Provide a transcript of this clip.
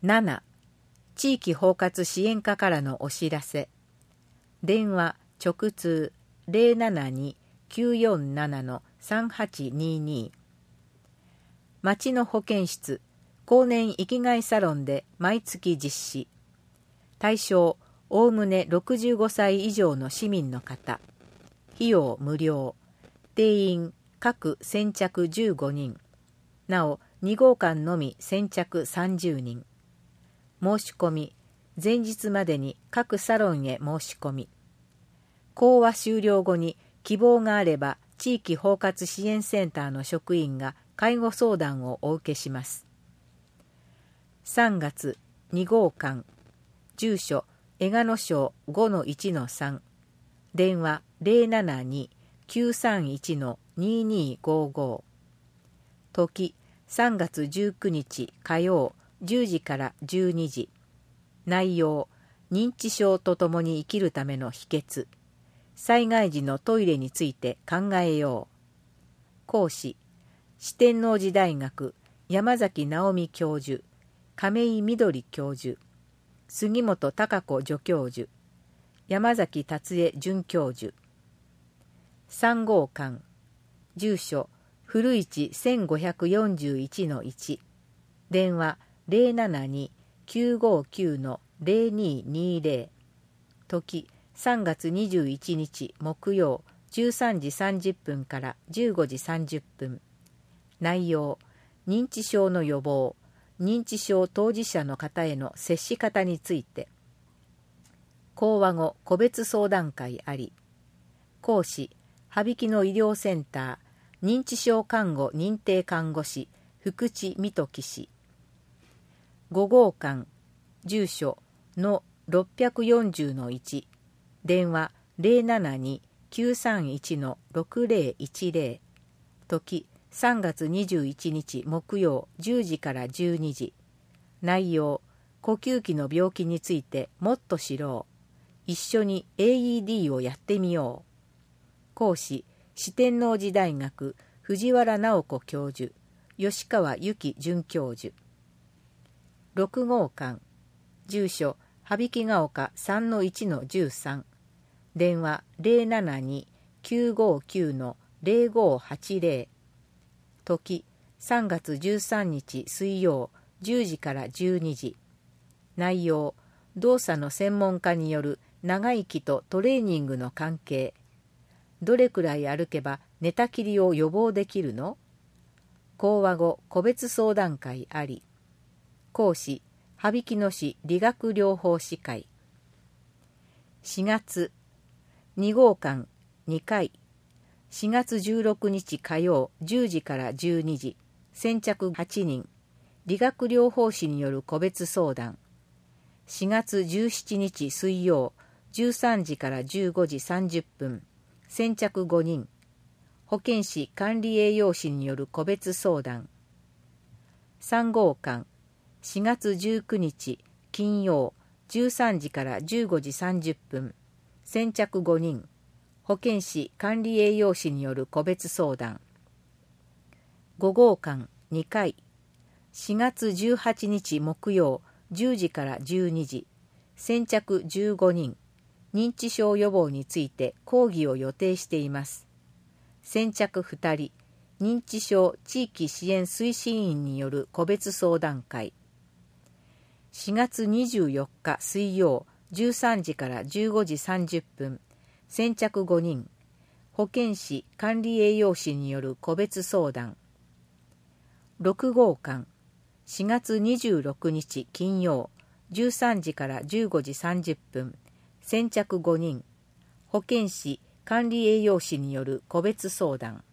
7、地域包括支援課からのお知らせ。電話直通 072-947-3822。町の保健室後年生きがいサロンで毎月実施。対象おおむね65歳以上の市民の方。費用無料。定員各先着15人。なお2号館のみ先着30人。申し込み前日までに各サロンへ申し込み。講話終了後に希望があれば地域包括支援センターの職員が介護相談をお受けします。3月2号館住所江鹿野町 5-1-3 電話 072-931-2255 時3月19日火曜10時から12時。内容認知症とともに生きるための秘訣、災害時のトイレについて考えよう。講師四天王寺大学山崎直美教授、亀井みどり教授、杉本孝子助教授、山崎達江准教授。3号館住所古市 1541-1 電話 072-959-0220 時3月21日木曜13時30分から15時30分。内容認知症の予防、認知症当事者の方への接し方について。講話後個別相談会あり。講師羽曳野医療センター認知症看護認定看護師福地美時氏。5号館住所の640-1電話 072-931-6010 時3月21日木曜10時から12時。内容呼吸器の病気についてもっと知ろう。一緒に AED をやってみよう。講師四天王寺大学藤原直子教授、吉川由紀准教授。6号館住所羽曳ヶ丘 3-1-13 電話 072-959-0580 時3月13日水曜10時から12時。内容動作の専門家による長生きとトレーニングの関係。どれくらい歩けば寝たきりを予防できるの？講話後個別相談会あり。講師羽曳野市理学療法士会。4月2号館2回4月16日火曜10時から12時。先着8人。理学療法士による個別相談。4月17日水曜13時から15時30分。先着5人。保健師管理栄養士による個別相談。3号館4月19日金曜13時から15時30分。先着5人。保健師管理栄養士による個別相談。5号館2回4月18日木曜10時から12時。先着15人。認知症予防について講義を予定しています。先着2人。認知症地域支援推進員による個別相談会。4月24日水曜13時から15時30分。先着5人。保健師管理栄養士による個別相談。6号館4月26日金曜13時から15時30分。先着5人。保健師管理栄養士による個別相談。